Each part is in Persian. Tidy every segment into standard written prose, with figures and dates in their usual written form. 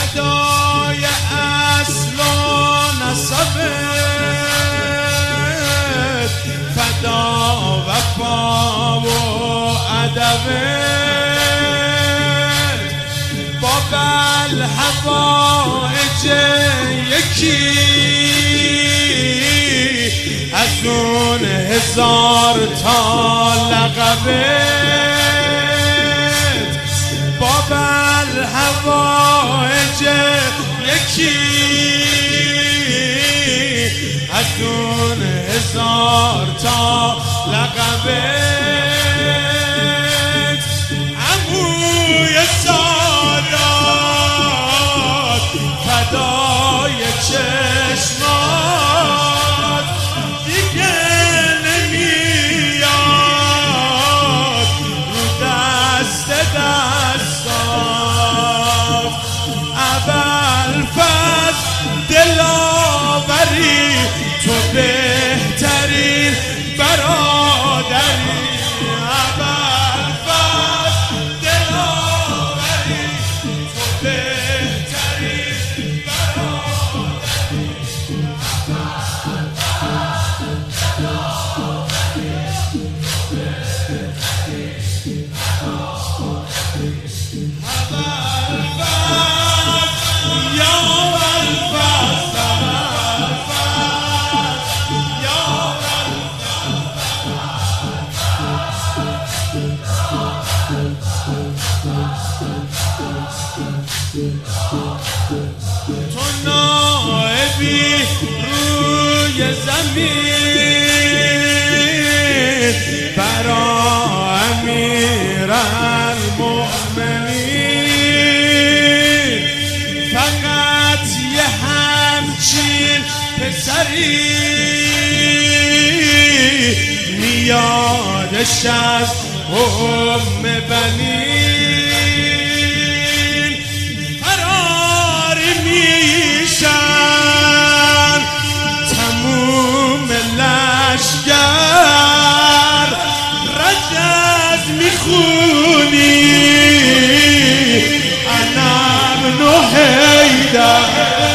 فدای اصل و نسبت، فدا وفا و ادبت، با بالهوایج یکی از اون هزار تا لقبت، با بالهوایج یکی از اون هزار تا لقبت، عموی سادات فدای چشمات، دیگه نمیاد رو دست دستات، ابوالفضل دلاوری تو بهترین برادری، ابوالفضل دلاوری تو بهترین برادری، تو نائبی روی زمین برا امیرالمؤمنین، فقط یه همچین پسری میادش از ام بنین، فراری میشن تموم لشگر، رجز میخونی انا ابن حیدر،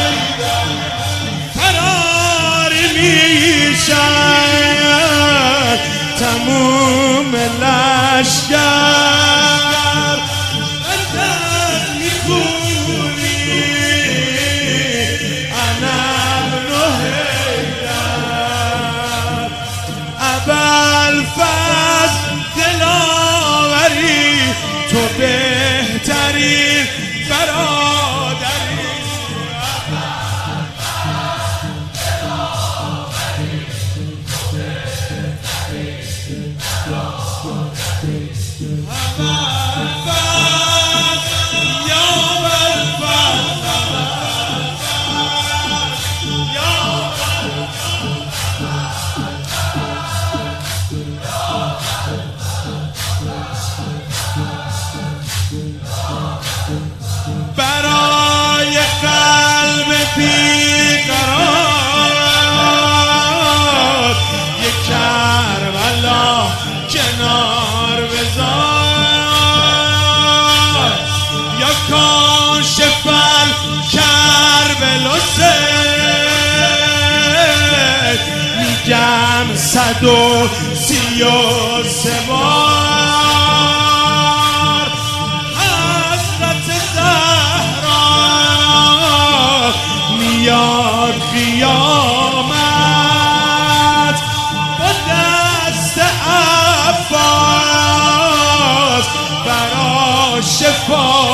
فراری میشن تموم لشگر، رجز میخونی انا ابن حیدر، ابوالفضل دلاوری تو بهترین برادری، برای قلب بیقرار یک کربلا کنار بذار، یا کاشف الکربلا میگم 133 بار، حضرت زهرا میاد قیامت با دست عباس برا شفا